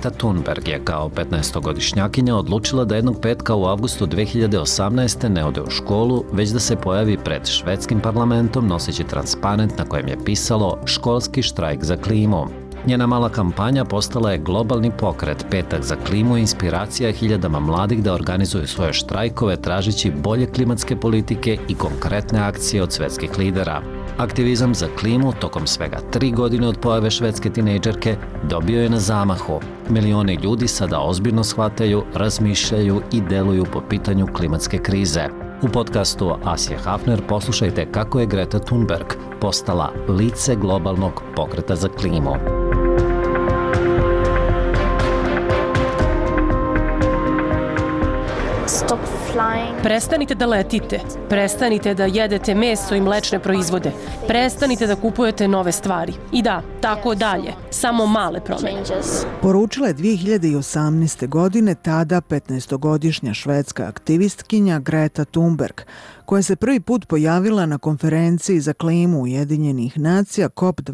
Greta Thunberg je kao 15-godišnjakinja odlučila da jednog petka u avgustu 2018. ne ode u školu, već da se pojavi pred švedskim parlamentom noseći transparent na kojem je pisalo školski štrajk za klimu. Njena mala kampanja postala je globalni pokret Petak za klimu i inspiracija hiljadama mladih da organizuju svoje štrajkove tražeći bolje klimatske politike i konkretne akcije od svetskih lidera. Aktivizam za klimu tokom svega 3 godine od pojave švedske tinejdžerke dobio je na zamahu. Milioni ljudi sada ozbiljno shvataju, razmišljaju i deluju po pitanju klimatske krize. U podcastu Asije Hafner poslušajte kako je Greta Thunberg postala lice globalnog pokreta za klimu. Prestanite da letite, prestanite da jedete meso i mlečne proizvode, prestanite da kupujete nove stvari. I da, tako dalje, samo male promjene. Poručila je 2018. godine tada 15-godišnja švedska aktivistkinja Greta Thunberg, koja se prvi put pojavila na konferenciji za klimu Ujedinjenih nacija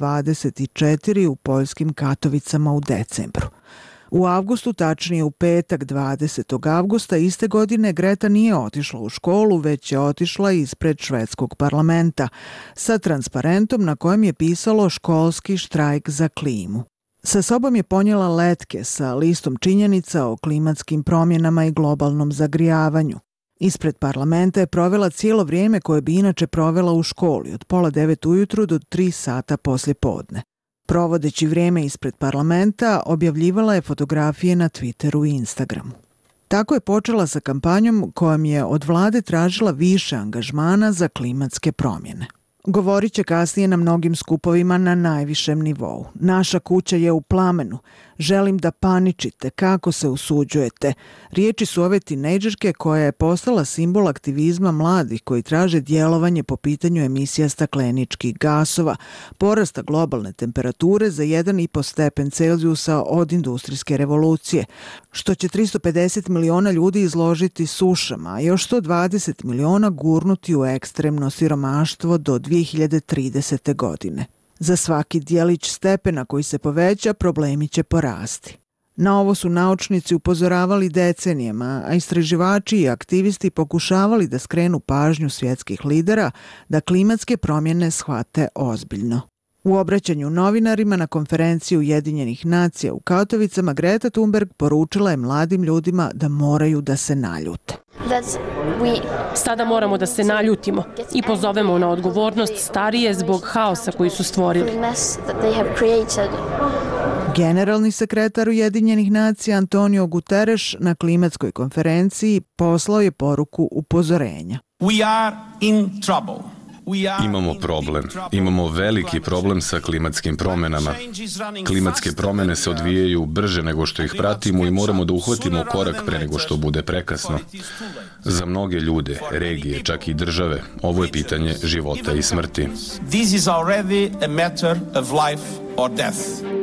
COP24 u poljskim Katovicama u decembru. U avgustu, tačnije u petak 20. avgusta iste godine, Greta nije otišla u školu, već je otišla ispred švedskog parlamenta sa transparentom na kojem je pisalo školski štrajk za klimu. Sa sobom je ponijela letke sa listom činjenica o klimatskim promjenama i globalnom zagrijavanju. Ispred parlamenta je provela cijelo vrijeme koje bi inače provela u školi, od 8:30 ujutru do 3 sata poslje podne. Provodeći vrijeme ispred parlamenta, objavljivala je fotografije na Twitteru i Instagramu. Tako je počela sa kampanjom kojom je od vlade tražila više angažmana za klimatske promjene. Govorit će kasnije na mnogim skupovima na najvišem nivou. Naša kuća je u plamenu. Želim da paničite. Kako se usuđujete? Riječi su ove tinejdžerke koja je postala simbol aktivizma mladih koji traže djelovanje po pitanju emisija stakleničkih gasova, porasta globalne temperature za 1,5 stepen Celzijusa od industrijske revolucije, što će 350 miliona ljudi izložiti sušama, a još 120 miliona gurnuti u ekstremno siromaštvo do 2030. godine. Za svaki dijelić stepena koji se poveća, problemi će porasti. Na ovo su naučnici upozoravali decenijama, a istraživači i aktivisti pokušavali da skrenu pažnju svjetskih lidera da klimatske promjene shvate ozbiljno. U obraćanju novinarima na konferenciji Ujedinjenih nacija u Katovicama, Greta Thunberg poručila je mladim ljudima da moraju da se naljute. Sada moramo da se naljutimo i pozovemo na odgovornost starije zbog haosa koji su stvorili. Generalni sekretar Ujedinjenih nacija Antonio Guterres na klimatskoj konferenciji poslao je poruku upozorenja. Imamo problem. Imamo veliki problem sa klimatskim promjenama. Klimatske promjene se odvijaju brže nego što ih pratimo i moramo da uhvatimo korak pre nego što bude prekasno. Za mnoge ljude, regije, čak i države, ovo je pitanje života i smrti. This is already a matter of life or death.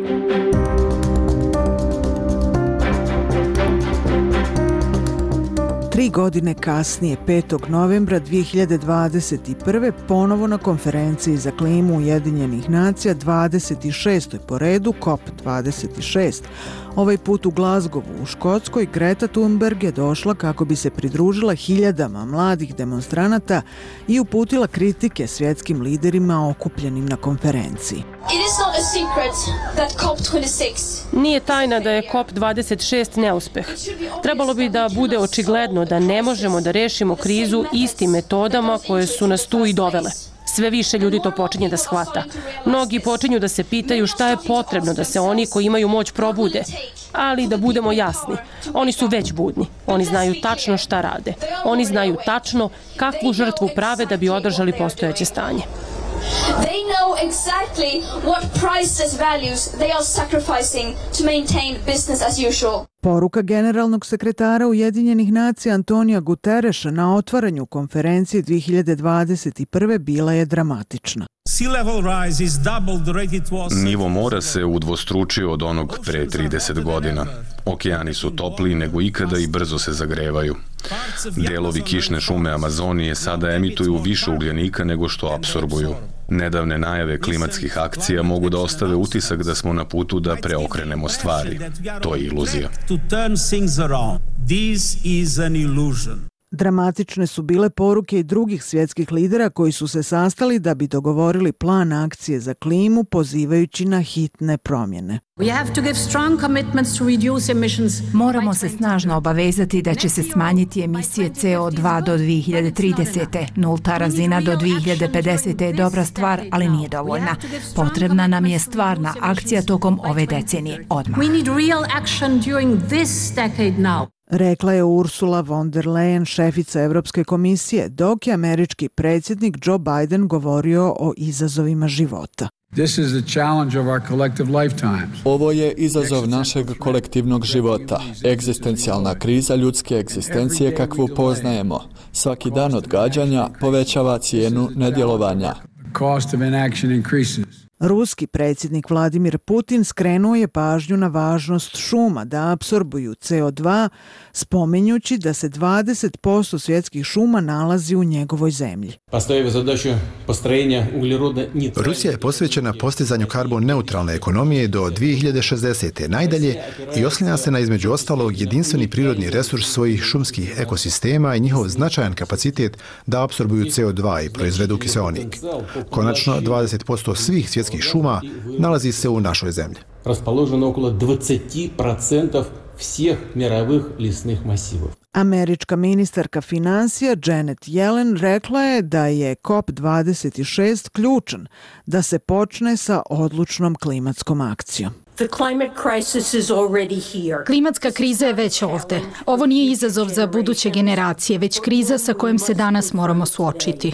Tri godine kasnije, 5. novembra 2021. ponovo na konferenciji za klimu Ujedinjenih nacija, 26. po redu, COP26. Ovaj put u Glasgowu u Škotskoj, Greta Thunberg je došla kako bi se pridružila hiljadama mladih demonstranata i uputila kritike svjetskim liderima okupljenim na konferenciji. Nije tajna da je COP26 neuspeh. Trebalo bi da bude očigledno da ne možemo da rešimo krizu istim metodama koje su nas tu i dovele. Sve više ljudi to počinje da shvata. Mnogi počinju da se pitaju šta je potrebno da se oni koji imaju moć probude. Ali da budemo jasni, oni su već budni. Oni znaju tačno šta rade. Oni znaju tačno kakvu žrtvu prave da bi održali postojeće stanje. They know exactly what priceless values they are sacrificing to maintain business as usual. Poruka generalnog sekretara Ujedinjenih nacija Antonija Guterresa na otvaranju konferencije 2021. bila je dramatična. Nivo mora se udvostručio od onog pre 30 godina. Okeani su topliji nego ikada i brzo se zagrevaju. Delovi kišne šume Amazonije sada emituju više ugljenika nego što apsorbuju. Nedavne najave klimatskih akcija mogu da ostave utisak da smo na putu da preokrenemo stvari. To je iluzija. Dramatične su bile poruke i drugih svjetskih lidera koji su se sastali da bi dogovorili plan akcije za klimu pozivajući na hitne promjene. Moramo se snažno obavezati da će se smanjiti emisije CO2 do 2030. Nulta razina do 2050. je dobra stvar, ali nije dovoljna. Potrebna nam je stvarna akcija tokom ove decenije, odmah. Rekla je Ursula von der Leyen, šefica Europske komisije, dok je američki predsjednik Joe Biden govorio o izazovima života. Ovo je izazov našeg kolektivnog života, egzistencijalna kriza ljudske egzistencije kakvu poznajemo. Svaki dan odgađanja povećava cijenu nedjelovanja. Ruski predsjednik Vladimir Putin skrenuo je pažnju na važnost šuma da apsorbuju CO2, spominjući da se 20% svjetskih šuma nalazi u njegovoj zemlji. Rusija je posvećena postizanju karbon neutralne ekonomije do 2060. najdalje i oslanja se na između ostalog jedinstveni prirodni resurs svojih šumskih ekosistema i njihov značajan kapacitet da apsorbuju CO2 i proizvedu kiseonik. Konačno, 20% svih svjetskih šuma nalazi se u našoj zemlji. Raspoloženo okolo 20% svih mirovih lisnih masiva. Američka ministarka financija Janet Yellen rekla je da je COP26 ključan da se počne sa odlučnom klimatskom akcijom. Klimatska kriza je već ovdje. Ovo nije izazov za buduće generacije, već kriza sa kojom se danas moramo suočiti.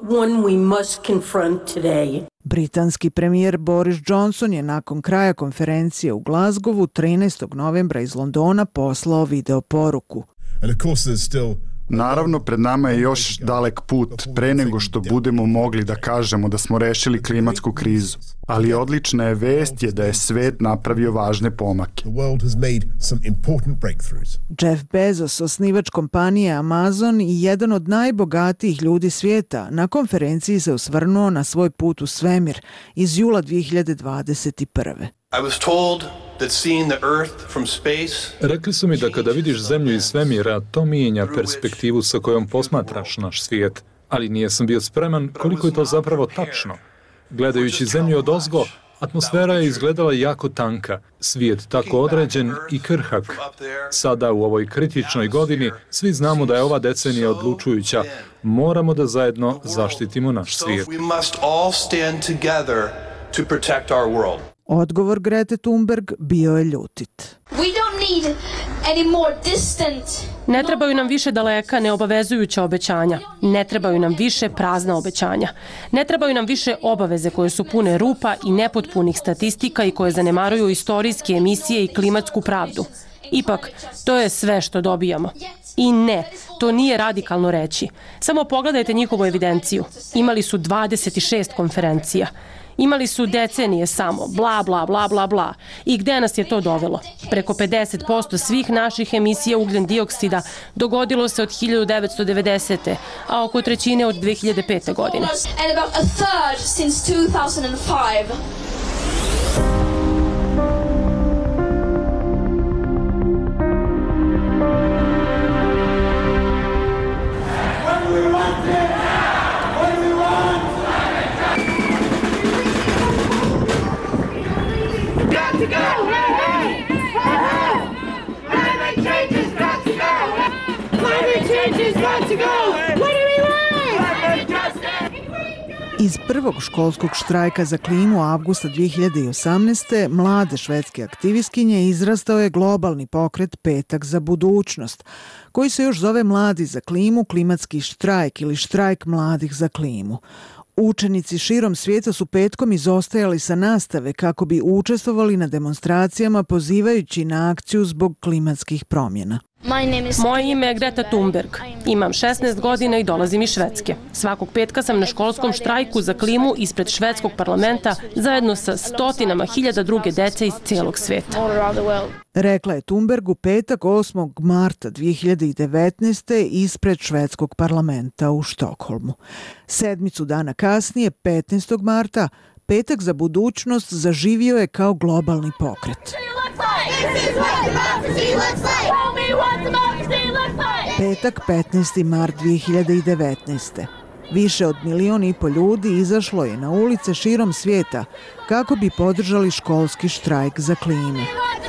Britanski premijer Boris Johnson je nakon kraja konferencije u Glasgowu 13. novembra iz Londona poslao video poruku. Naravno, pred nama je još dalek put pre nego što budemo mogli da kažemo da smo rešili klimatsku krizu. Ali odlična je vest da je svet napravio važne pomake. Jeff Bezos, osnivač kompanije Amazon i jedan od najbogatijih ljudi svijeta, na konferenciji se osvrnuo na svoj put u svemir iz jula 2021. Rekli su mi da kada vidiš zemlju iz svemira, to mijenja perspektivu sa kojom posmatraš naš svijet, ali nisam bio spreman koliko je to zapravo tačno. Gledajući zemlju odozgo, atmosfera je izgledala jako tanka, svijet tako određen i krhak. Sada u ovoj kritičnoj godini svi znamo da je ova decenija odlučujuća. Moramo da zajedno zaštitimo naš svijet. Odgovor Grete Thunberg bio je ljutit. Ne trebaju nam više daleka, neobavezujuća obećanja. Ne trebaju nam više prazna obećanja. Ne trebaju nam više obaveze koje su pune rupa i nepotpunih statistika i koje zanemaruju istorijske emisije i klimatsku pravdu. Ipak, to je sve što dobijamo. I ne, to nije radikalno reći. Samo pogledajte njihovu evidenciju. Imali su 26 konferencija. Imali su decenije samo, bla, bla, bla, bla, bla. I gde nas je to dovelo? Preko 50% svih naših emisija ugljen dioksida dogodilo se od 1990. a oko trećine od 2005. godine. Iz prvog školskog štrajka za klimu avgusta 2018. mlade švedske aktivistkinje izrastao je globalni pokret Petak za budućnost, koji se još zove Mladi za klimu, klimatski štrajk ili štrajk mladih za klimu. Učenici širom svijeta su petkom izostajali sa nastave kako bi učestvovali na demonstracijama pozivajući na akciju zbog klimatskih promjena. Moje ime je Greta Thunberg. Imam 16 godina i dolazim iz Švedske. Svakog petka sam na školskom štrajku za klimu ispred švedskog parlamenta zajedno sa stotinama hiljada druge dece iz cijelog sveta. Rekla je Thunberg u petak 8. marta 2019. ispred švedskog parlamenta u Štokholmu. Sedmicu dana kasnije, 15. marta, Petak za budućnost zaživio je kao globalni pokret. Petak, 15. mart 2019. Više od 1,5 miliona ljudi izašlo je na ulice širom svijeta kako bi podržali školski štrajk za klimu.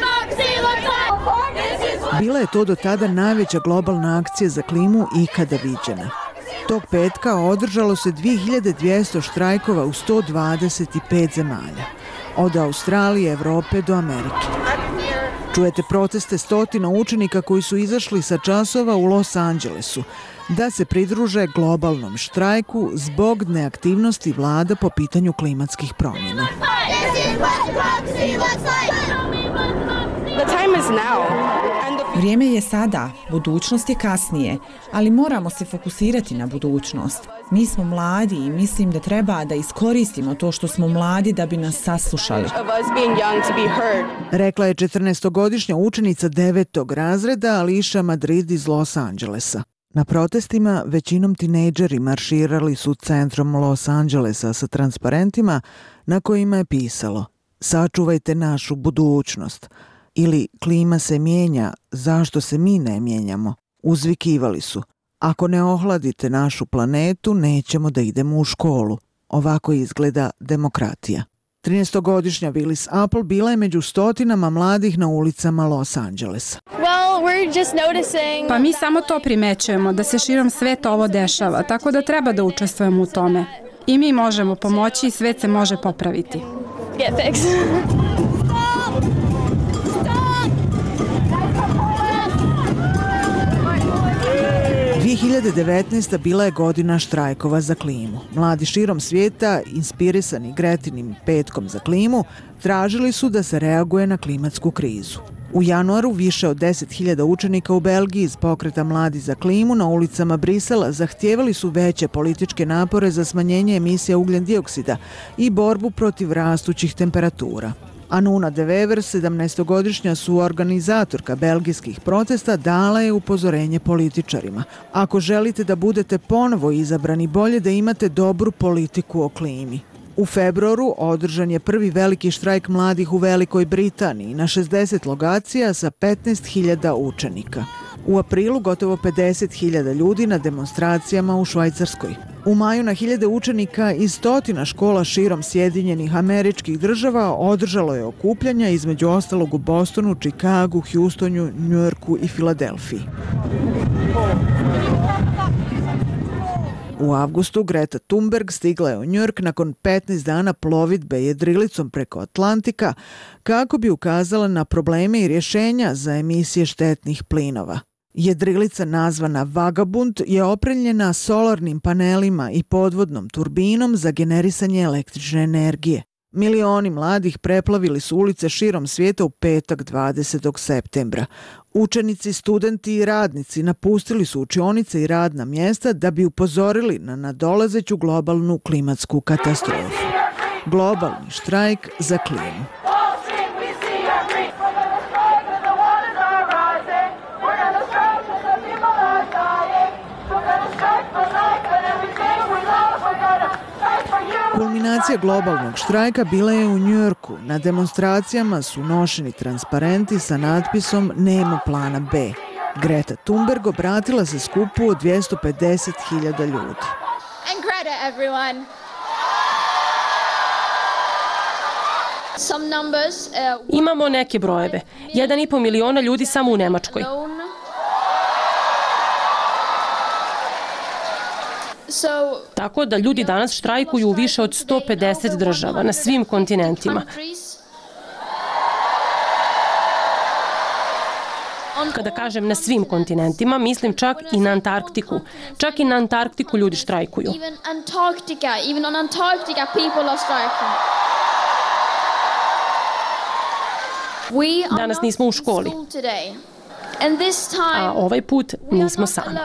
Bila je to do tada najveća globalna akcija za klimu ikada viđena. Tog petka održalo se 2200 štrajkova u 125 zemalja, od Australije, Evrope do Amerike. Čujete proteste stotina učenika koji su izašli sa časova u Los Angelesu da se pridruže globalnom štrajku zbog neaktivnosti vlada po pitanju klimatskih promjena. Vrijeme je sada, budućnost je kasnije, ali moramo se fokusirati na budućnost. Mi smo mladi i mislim da treba da iskoristimo to što smo mladi da bi nas saslušali. Rekla je 14-godišnja učenica 9. razreda Alicia Madrid iz Los Angelesa. Na protestima većinom tinejdžeri marširali su centrom Los Angelesa sa transparentima na kojima je pisalo: "Sačuvajte našu budućnost" ili "Klima se mijenja, zašto se mi ne mijenjamo?" Uzvikivali su: "Ako ne ohladite našu planetu, nećemo da idemo u školu." Ovako izgleda demokratija. 13-godišnja Willis Apple bila je među stotinama mladih na ulicama Los Angelesa. Pa mi samo to primećujemo, da se širom sveta ovo dešava, tako da treba da učestvujemo u tome. I mi možemo pomoći i svet se može popraviti. 2019. bila je godina štrajkova za klimu. Mladi širom svijeta, inspirisani Gretinim petkom za klimu, tražili su da se reaguje na klimatsku krizu. U januaru više od 10.000 učenika u Belgiji iz pokreta Mladi za klimu na ulicama Brisela zahtijevali su veće političke napore za smanjenje emisija ugljen dioksida i borbu protiv rastućih temperatura. Anuna de Wever, 17-godišnja suorganizatorka belgijskih protesta, dala je upozorenje političarima: "Ako želite da budete ponovo izabrani, bolje da imate dobru politiku o klimi." U februaru održan je prvi veliki štrajk mladih u Velikoj Britaniji na 60 lokacija sa 15.000 učenika. U aprilu gotovo 50.000 ljudi na demonstracijama u Švajcarskoj. U maju na hiljade učenika iz stotina škola širom Sjedinjenih Američkih Država održalo je okupljanja, između ostalog u Bostonu, Čikagu, Houstonu, Njujorku i Filadelfiji. U avgustu Greta Thunberg stigla je u Njujork nakon 15 dana plovidbe jedrilicom preko Atlantika kako bi ukazala na probleme i rješenja za emisije štetnih plinova. Jedrilica nazvana Vagabund je opremljena solarnim panelima i podvodnom turbinom za generisanje električne energije. Milioni mladih preplavili su ulice širom svijeta u petak 20. septembra. Učenici, studenti i radnici napustili su učionice i radna mjesta da bi upozorili na nadolazeću globalnu klimatsku katastrofu. Globalni štrajk za klimu. Kulminacija globalnog štrajka bila je u Njujorku. Na demonstracijama su nošeni transparenti sa natpisom "Nema plana B". Greta Thunberg obratila se skupu od 250.000 ljudi. Imamo neke brojeve. 1,5 miliona ljudi samo u Nemačkoj. Tako da ljudi danas štrajkuju u više od 150 država na svim kontinentima. Kada kažem na svim kontinentima, mislim čak i na Antarktiku. Čak i na Antarktiku ljudi štrajkuju. Danas nismo u školi. A ovaj put nismo sami.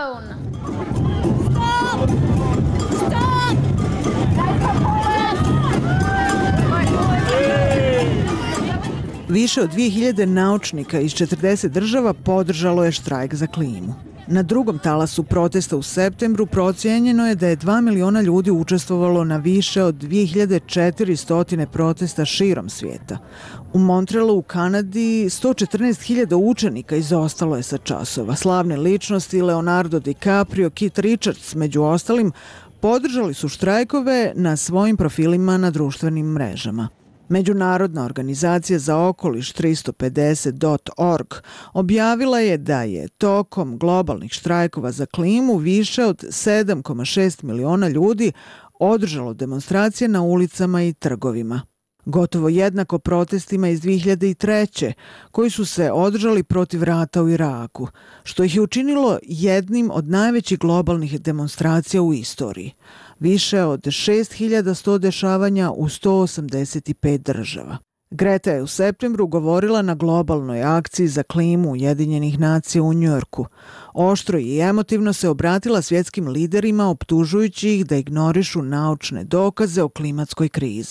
Više od 2000 naučnika iz 40 država podržalo je štrajk za klimu. Na drugom talasu protesta u septembru procijenjeno je da je 2 miliona ljudi učestvovalo na više od 2400 protesta širom svijeta. U Montrealu u Kanadi 114.000 učenika izostalo je sa časova. Slavne ličnosti Leonardo DiCaprio, Keith Richards među ostalim podržali su štrajkove na svojim profilima na društvenim mrežama. Međunarodna organizacija za okoliš 350.org objavila je da je tokom globalnih štrajkova za klimu više od 7,6 miliona ljudi održalo demonstracije na ulicama i trgovima. Gotovo jednako protestima iz 2003. koji su se održali protiv rata u Iraku, što ih je učinilo jednim od najvećih globalnih demonstracija u istoriji. Više od 6100 dešavanja u 185 država. Greta je u septembru govorila na globalnoj akciji za klimu Ujedinjenih nacija u Njujorku. Oštro i emotivno se obratila svjetskim liderima optužujući ih da ignorišu naučne dokaze o klimatskoj krizi.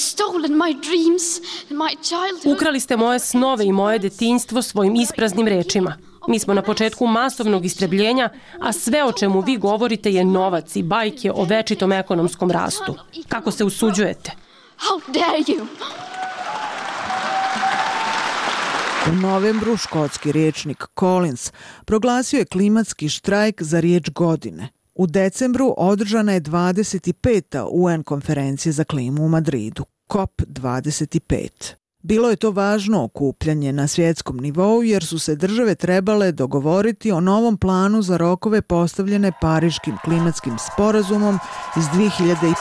Ukrali ste moje snove i moje detinjstvo svojim ispraznim rečima. Mi smo na početku masovnog istrebljenja, a sve o čemu vi govorite je novac i bajke o večitom ekonomskom rastu. Kako se usuđujete? U novembru škotski rječnik Collins proglasio je klimatski štrajk za riječ godine. U decembru održana je 25. UN konferencija za klimu u Madridu, COP25. Bilo je to važno okupljanje na svjetskom nivou jer su se države trebale dogovoriti o novom planu za rokove postavljene Pariškim klimatskim sporazumom iz 2015.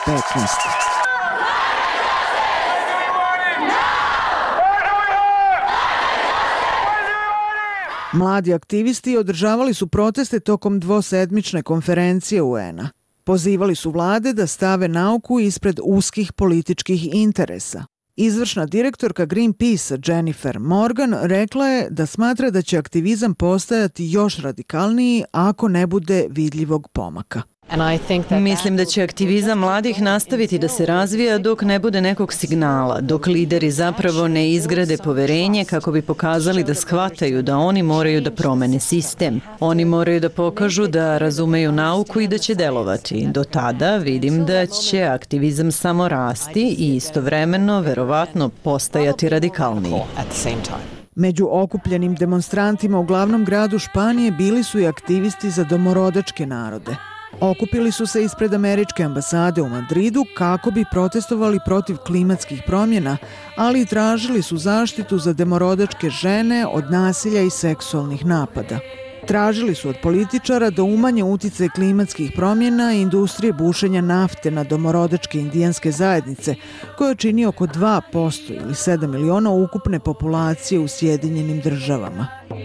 Mladi aktivisti održavali su proteste tokom dvosedmične konferencije UN-a. Pozivali su vlade da stave nauku ispred uskih političkih interesa. Izvršna direktorka Greenpeace Jennifer Morgan rekla je da smatra da će aktivizam postajati još radikalniji ako ne bude vidljivog pomaka. Mislim da će aktivizam mladih nastaviti da se razvija dok ne bude nekog signala, dok lideri zapravo ne izgrade poverenje kako bi pokazali da shvataju da oni moraju da promene sistem. Oni moraju da pokažu da razumeju nauku i da će delovati. Do tada vidim da će aktivizam samo rasti i istovremeno verovatno postajati radikalniji. Među okupljenim demonstrantima u glavnom gradu Španije bili su i aktivisti za domorodačke narode. Okupili su se ispred američke ambasade u Madridu kako bi protestovali protiv klimatskih promjena, ali i tražili su zaštitu za domorodačke žene od nasilja i seksualnih napada. Tražili su od političara da umanje uticaj klimatskih promjena i industrije bušenja nafte na domorodačke indijanske zajednice, koje čini oko 2% ili 7 miliona ukupne populacije u Sjedinjenim državama.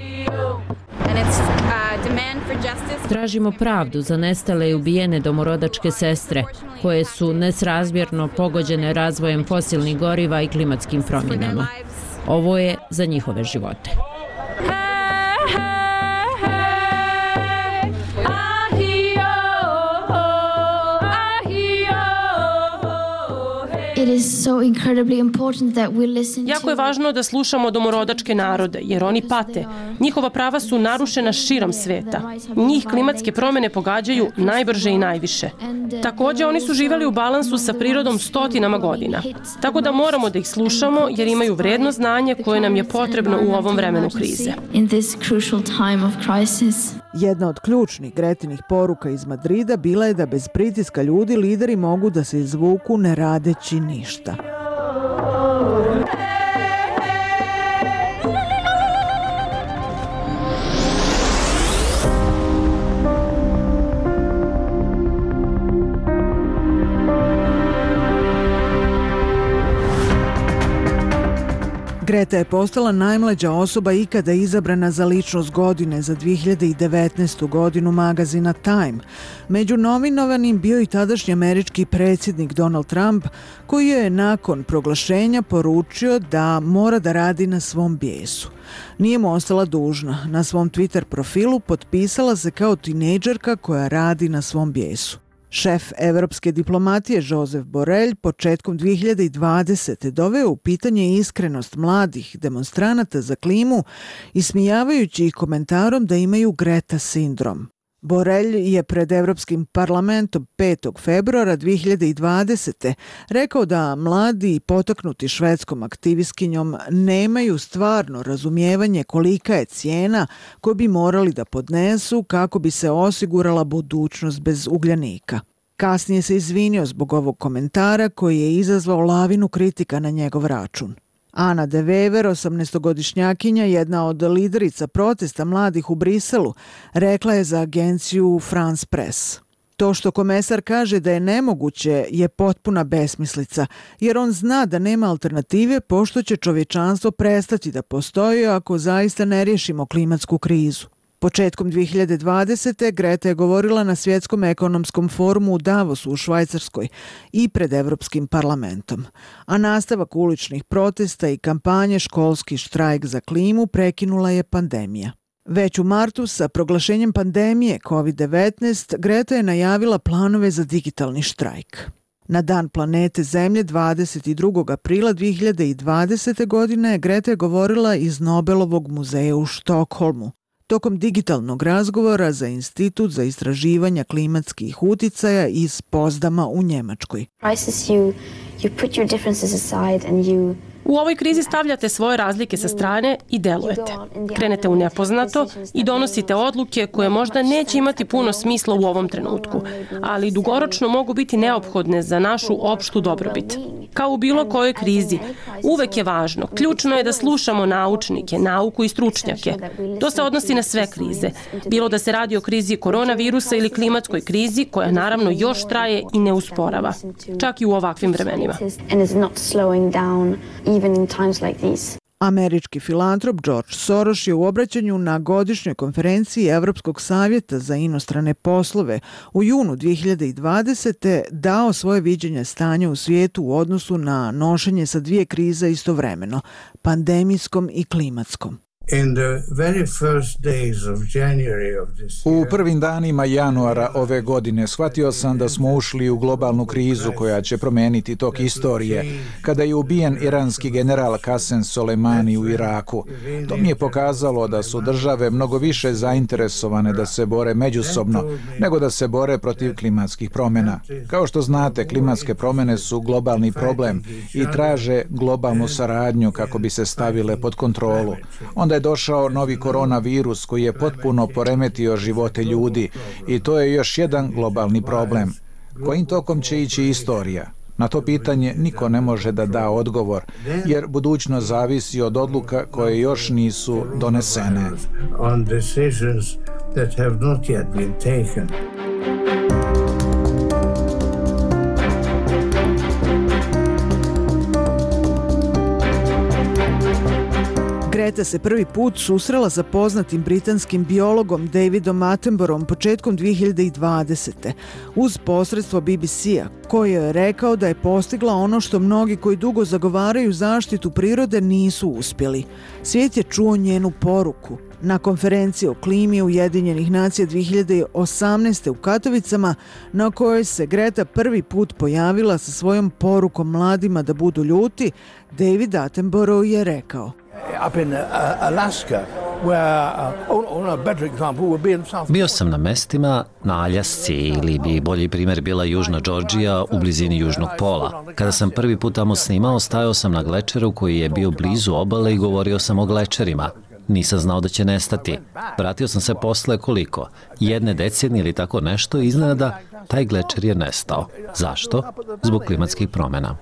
Tražimo pravdu za nestale i ubijene domorodačke sestre, koje su nesrazmjerno pogođene razvojem fosilnih goriva i klimatskim promjenama. Ovo je za njihove živote. Jako je važno da slušamo domorodačke narode, jer oni pate. Njihova prava su narušena širom sveta. Njih klimatske promjene pogađaju najbrže i najviše. Također, oni su živjeli u balansu sa prirodom stotinama godina. Tako da moramo da ih slušamo, jer imaju vredno znanje koje nam je potrebno u ovom vremenu krize. Jedna od ključnih Gretinih poruka iz Madrida bila je da bez pritiska ljudi lideri mogu da se izvuku ne radeći ništa. Greta je postala najmlađa osoba ikada izabrana za ličnost godine za 2019. godinu magazina Time. Među nominovanim bio i tadašnji američki predsjednik Donald Trump, koji je nakon proglašenja poručio da mora da radi na svom bijesu. Nije mu ostala dužna. Na svom Twitter profilu potpisala se kao tinejdžerka koja radi na svom bijesu. Šef evropske diplomatije Josep Borrell početkom 2020. doveo u pitanje iskrenost mladih demonstranata za klimu, ismijavajući ih komentarom da imaju Greta sindrom. Borrell je pred Evropskim parlamentom 5. februara 2020. rekao da mladi potaknuti švedskom aktivistkinjom nemaju stvarno razumijevanje kolika je cijena koju bi morali da podnesu kako bi se osigurala budućnost bez ugljanika. Kasnije se izvinio zbog ovog komentara koji je izazvao lavinu kritika na njegov račun. Ana de Wever, 18-godišnjakinja, jedna od liderica protesta mladih u Briselu, rekla je za agenciju France Press. To što komesar kaže da je nemoguće je potpuna besmislica, jer on zna da nema alternative pošto će čovječanstvo prestati da postoji ako zaista ne riješimo klimatsku krizu. Početkom 2020. Greta je govorila na Svjetskom ekonomskom forumu u Davosu u Švajcarskoj i pred Evropskim parlamentom. A nastavak uličnih protesta i kampanje Školski štrajk za klimu prekinula je pandemija. Već u martu sa proglašenjem pandemije COVID-19 Greta je najavila planove za digitalni štrajk. Na Dan planete Zemlje 22. aprila 2020. godine Greta je govorila iz Nobelovog muzeja u Štokholmu. Tokom digitalnog razgovora za Institut za istraživanja klimatskih uticaja iz Pozdama u Njemačkoj. U ovoj krizi stavljate svoje razlike sa strane i delujete. Krenete u nepoznato i donosite odluke koje možda neće imati puno smisla u ovom trenutku, ali dugoročno mogu biti neophodne za našu opštu dobrobit. Kao u bilo kojoj krizi, uvek je važno, ključno je da slušamo naučnike, nauku i stručnjake. To se odnosi na sve krize, bilo da se radi o krizi koronavirusa ili klimatskoj krizi, koja naravno još traje i ne usporava, čak i u ovakvim vremenima. Američki filantrop George Soros je u obraćanju na godišnjoj konferenciji Evropskog savjeta za inostrane poslove u junu 2020. dao svoje viđenje stanja u svijetu u odnosu na nošenje sa dvije krize istovremeno, pandemijskom i klimatskom. U prvim danima januara ove godine shvatio sam da smo ušli u globalnu krizu koja će promijeniti tok istorije, kada je ubijen iranski general Qasem Soleimani u Iraku. To mi je pokazalo da su države mnogo više zainteresovane da se bore međusobno nego da se bore protiv klimatskih promjena. Kao što znate, klimatske promjene su globalni problem i traže globalnu saradnju kako bi se stavile pod kontrolu. Onda je došao novi koronavirus koji je potpuno poremetio živote ljudi i to je još jedan globalni problem. Kojim tokom će ići istorija? Na to pitanje niko ne može da da odgovor, jer budućnost zavisi od odluka koje još nisu donesene. Greta se prvi put susrela sa poznatim britanskim biologom Davidom Attenboroughom početkom 2020. uz posredstvo BBC-a, koji je rekao da je postigla ono što mnogi koji dugo zagovaraju zaštitu prirode nisu uspjeli. Svijet je čuo njenu poruku. Na konferenciji o klimi Ujedinjenih nacija 2018. u Katovicama, na kojoj se Greta prvi put pojavila sa svojom porukom mladima da budu ljuti, David Attenborough je rekao: Bio sam na mestima na Aljasci ili bi bolji primjer bila Južna Džordžija u blizini Južnog pola. Kada sam prvi put tamo snimao, stajao sam na glečeru koji je bio blizu obale i govorio sam o glečerima. Nisam znao da će nestati. Vratio sam se posle koliko? 1 decenije ili tako nešto i iznenada taj glečer je nestao. Zašto? Zbog klimatskih promjena.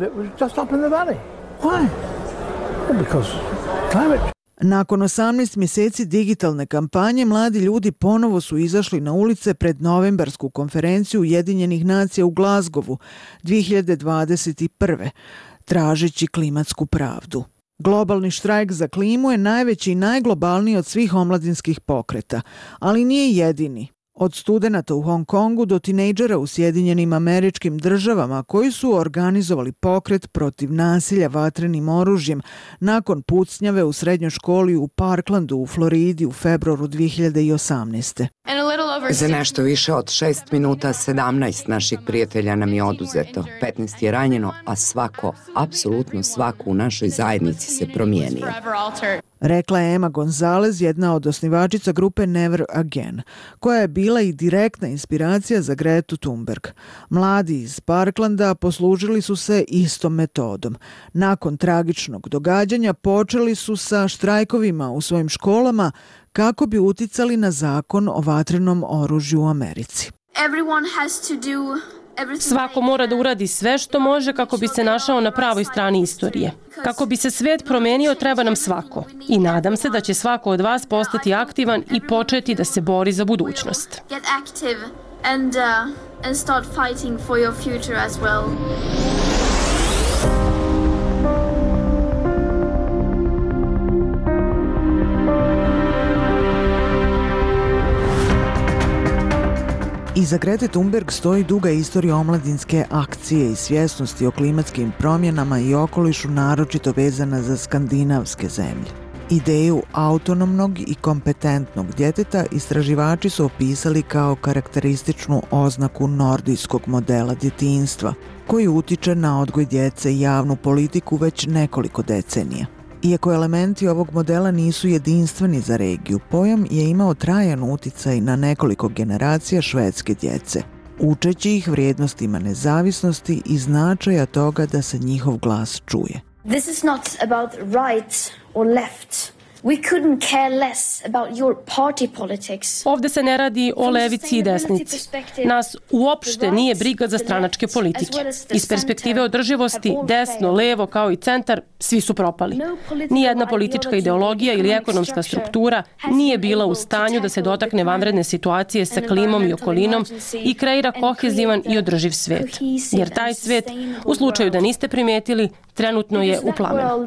Nakon 18 mjeseci digitalne kampanje, mladi ljudi ponovo su izašli na ulice pred novembarsku konferenciju Ujedinjenih nacija u Glasgowu 2021. tražeći klimatsku pravdu. Globalni štrajk za klimu je najveći i najglobalniji od svih omladinskih pokreta, ali nije jedini. Od studenata u Hong Kongu do tinejdžera u Sjedinjenim Američkim Državama koji su organizovali pokret protiv nasilja vatrenim oružjem nakon pucnjave u srednjoj školi u Parklandu u Floridi u februaru 2018. Za nešto više od 6 minuta 17 naših prijatelja nam je oduzeto, 15 je ranjeno, a svako, apsolutno svako u našoj zajednici se promijenio. Rekla je Emma Gonzalez, jedna od osnivačica grupe Never Again, koja je bila i direktna inspiracija za Gretu Thunberg. Mladi iz Parklanda poslužili su se istom metodom. Nakon tragičnog događanja počeli su sa štrajkovima u svojim školama kako bi uticali na zakon o vatrenom oružju u Americi. Svako mora da uradi sve što može kako bi se našao na pravoj strani istorije. Kako bi se svet promenio, treba nam svako. I nadam se da će svako od vas postati aktivan i početi da se bori za budućnost. Iza Grete Thunberg stoji duga istorija omladinske akcije i svjesnosti o klimatskim promjenama i okolišu, naročito vezana za skandinavske zemlje. Ideju autonomnog i kompetentnog djeteta istraživači su opisali kao karakterističnu oznaku nordijskog modela djetinjstva, koji utiče na odgoj djece i javnu politiku već nekoliko decenija. Iako elementi ovog modela nisu jedinstveni za regiju, pojam je imao trajan uticaj na nekoliko generacija švedske djece, učeći ih vrijednostima nezavisnosti i značaja toga da se njihov glas čuje. This is not about right or left. We couldn't care less about your party politics. Ovde se ne radi o levici i desnici. Nas uopšte nije briga za stranačke politike. Iz perspektive održivosti, desno, levo kao i centar, svi su propali. Nijedna politička ideologija ili ekonomska struktura nije bila u stanju da se dotakne vanredne situacije sa klimom i okolinom i kreira kohezivan i održiv svet. Jer taj svet, u slučaju da niste primetili, trenutno je u plamenu.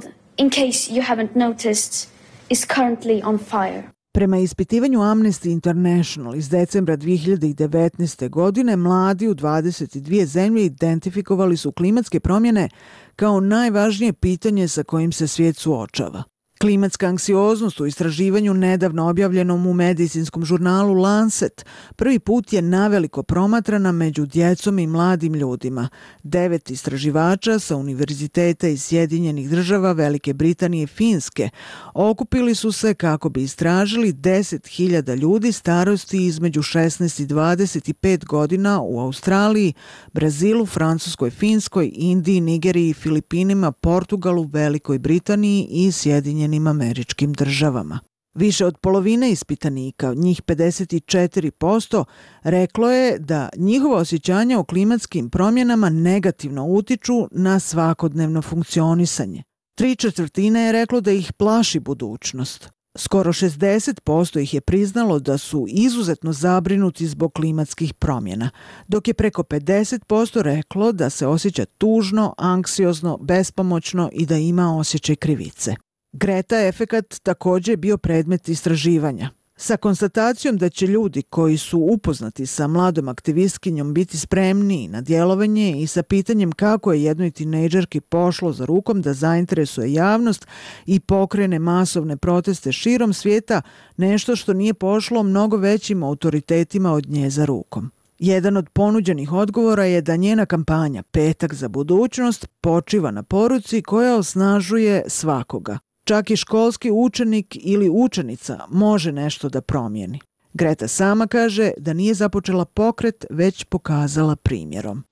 Is currently on fire. Prema ispitivanju Amnesty International iz decembra 2019. godine, mladi u 22 zemlje identifikovali su klimatske promjene kao najvažnije pitanje sa kojim se svijet suočava. Klimatska anksioznost u istraživanju nedavno objavljenom u medicinskom žurnalu Lancet prvi put je naveliko promatrana među djecom i mladim ljudima. 9 istraživača sa univerziteta iz Sjedinjenih Država, Velike Britanije i Finske okupili su se kako bi istražili 10.000 ljudi starosti između 16 i 25 godina u Australiji, Brazilu, Francuskoj, Finskoj, Indiji, Nigeriji i Filipinima, Portugalu, Velikoj Britaniji i Sjedinjenim Američkim Državama. Više od polovine ispitanika, njih 54%, reklo je da njihova osjećanja o klimatskim promjenama negativno utiču na svakodnevno funkcionisanje. 3/4 je reklo da ih plaši budućnost. Skoro 60% ih je priznalo da su izuzetno zabrinuti zbog klimatskih promjena, dok je preko 50% reklo da se osjeća tužno, anksiozno, bespomoćno i da ima osjećaj krivice. Greta efekat također je bio predmet istraživanja. Sa konstatacijom da će ljudi koji su upoznati sa mladom aktivistkinjom biti spremniji na djelovanje i sa pitanjem kako je jednoj tinejdžerki pošlo za rukom da zainteresuje javnost i pokrene masovne proteste širom svijeta, nešto što nije pošlo mnogo većim autoritetima od nje za rukom. Jedan od ponuđenih odgovora je da njena kampanja Petak za budućnost počiva na poruci koja osnažuje svakoga. Čak i školski učenik ili učenica može nešto da promijeni. Greta sama kaže da nije započela pokret, već pokazala primjerom.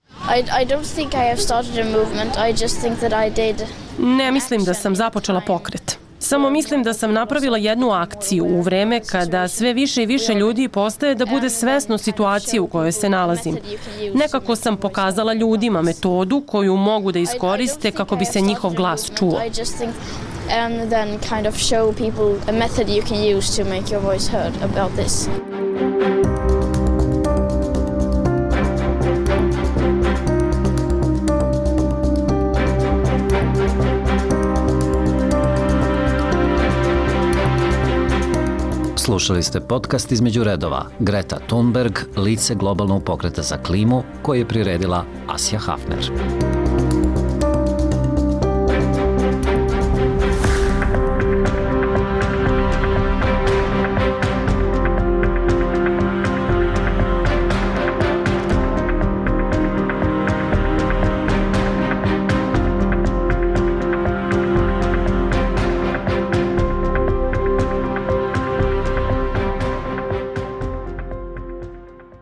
Ne mislim da sam započela pokret. Samo mislim da sam napravila jednu akciju u vreme kada sve više i više ljudi postaje da bude svesno situacije u kojoj se nalazim. Nekako sam pokazala ljudima metodu koju mogu da iskoriste kako bi se njihov glas čuo. And then kind of show people a method you can use to make your voice heard about this. Slušali ste podcast Između redova. Greta Thunberg, lice globalnog pokreta za klimu, koji je priredila Asja Hafner.